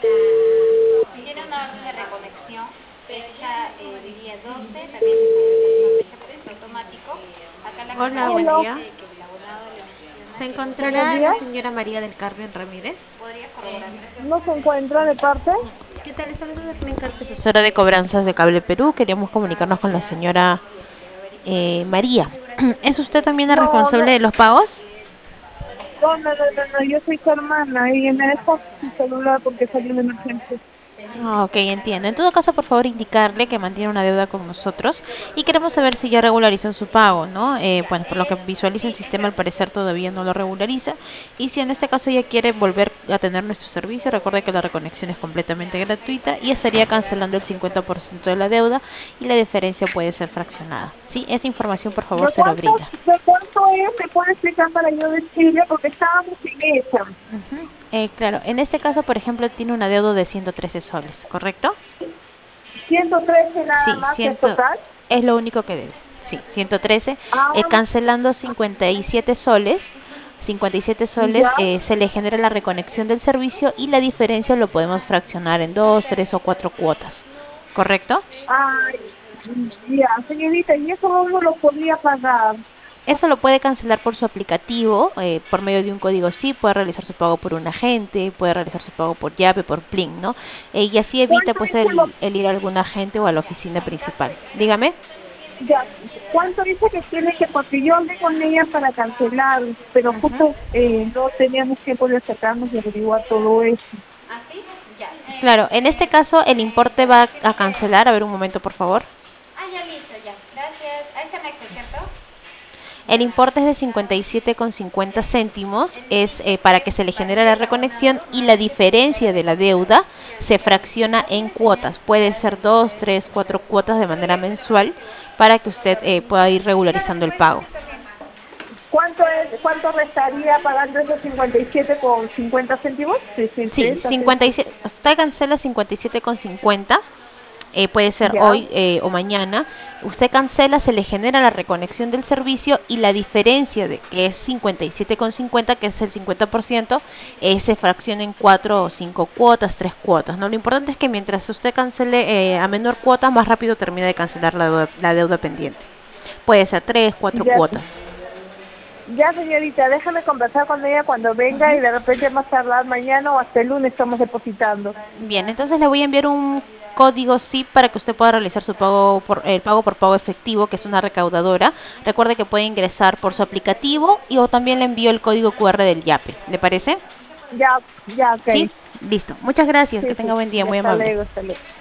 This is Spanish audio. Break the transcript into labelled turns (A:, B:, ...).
A: Tiene una orden de reconexión, fecha el día 12, también se puede hacer una fecha porque es automático. Acá la
B: Hola,
A: compañía
B: buen
A: me
C: Hola,
B: día.
A: dice que el abonado le menciona
B: ¿Se
A: que podría
C: buenos
B: encontrará la
C: días.
B: señora María del Carmen Ramírez?
A: corroborarme.
C: ¿No se encuentra de parte?
B: ¿Qué tal? Les saludo de Flinkarts, asesora de cobranzas de Cable Perú. Queríamos comunicarnos con la señora María. ¿Es usted también la
C: No,
B: responsable
C: no,
B: de los pagos?
C: no, yo soy su hermana y me dejó su celular porque salió de emergencia.
B: Ah, ok, entiendo. En todo caso, por favor, indicarle que mantiene una deuda con nosotros y queremos saber si ya regularizó su pago, ¿no? Bueno, por lo que visualiza el sistema, al parecer todavía no lo regulariza. Y si en este caso ya quiere volver a tener nuestro servicio, recuerde que la reconexión es completamente gratuita y estaría cancelando el 50% de la deuda y la diferencia puede ser fraccionada. Sí, esa información, por favor,
C: ¿De
B: se lo brinda.
C: cuánto es? ¿Me puede explicar para yo decirle? Porque estábamos sin esa.
B: Ujú. Claro, en este caso, por ejemplo, tiene una deuda de 113 soles, ¿correcto?
C: 113 nada
B: Sí,
C: más en
B: 100
C: total.
B: es lo único que debe. Sí, 113,
C: Ah,
B: cancelando 57 soles. 57 soles
C: ya.
B: se le genera la reconexión del servicio y la diferencia lo podemos fraccionar en 2, 3 o 4 cuotas. ¿Correcto?
C: Ay, ya, señorita, y eso uno lo podría pagar.
B: Eso lo puede cancelar por su aplicativo, por medio de un código SIP, puede realizar su pago por un agente, puede realizar su pago por llave, por PLIN, ¿no? Y así evita
C: ¿Cuánto
B: pues
C: dice lo,
B: el ir a algún agente o a la oficina principal. Dígame.
C: ya, cuánto dice que tiene que, porque yo hablé con ella para cancelar, pero
B: Ujú.
C: justo no teníamos tiempo de sacarnos y averiguar todo eso.
A: ¿Así? Ya.
B: Claro, en este caso el importe va a cancelar. A ver un momento, por favor.
A: Ya listo, ya. Gracias. A ese Nexo, ¿cierto?
B: El
A: Ya.
B: importe es de 57,50 céntimos. Es para que se le genere la reconexión y la diferencia de la deuda se fracciona en cuotas. Puede ser 2, 3, 4 cuotas de manera mensual para que usted pueda ir regularizando el pago.
C: Cuánto restaría pagando esos 57,50 céntimos?
B: Sí,
C: 60,
B: 57, usted cancela 57,50. Puede ser
C: ya,
B: hoy o mañana. Usted cancela, se le genera la reconexión del servicio y la diferencia de que es 57,50, que es el 50%, se fracciona en 4 o 5 cuotas, 3 cuotas, ¿no? Lo importante es que mientras usted cancele a menor cuota, más rápido termina de cancelar la deuda pendiente. Puede ser 3, 4
C: ya,
B: cuotas.
C: ya, señorita, déjame conversar con ella cuando venga y de repente más tardar mañana o hasta el lunes estamos depositando.
B: Bien, entonces le voy a enviar un código SIP para que usted pueda realizar su pago el pago por pago efectivo, que es una recaudadora. Recuerde que puede ingresar por su aplicativo y o también le envío el código QR del YAPE. ¿Le parece?
C: Ya, ya, ok.
B: Sí, listo. Muchas gracias. Que
C: Sí,
B: tenga
C: sí,
B: buen día,
C: ya
B: muy
C: hasta
B: amable.
C: luego, hasta luego.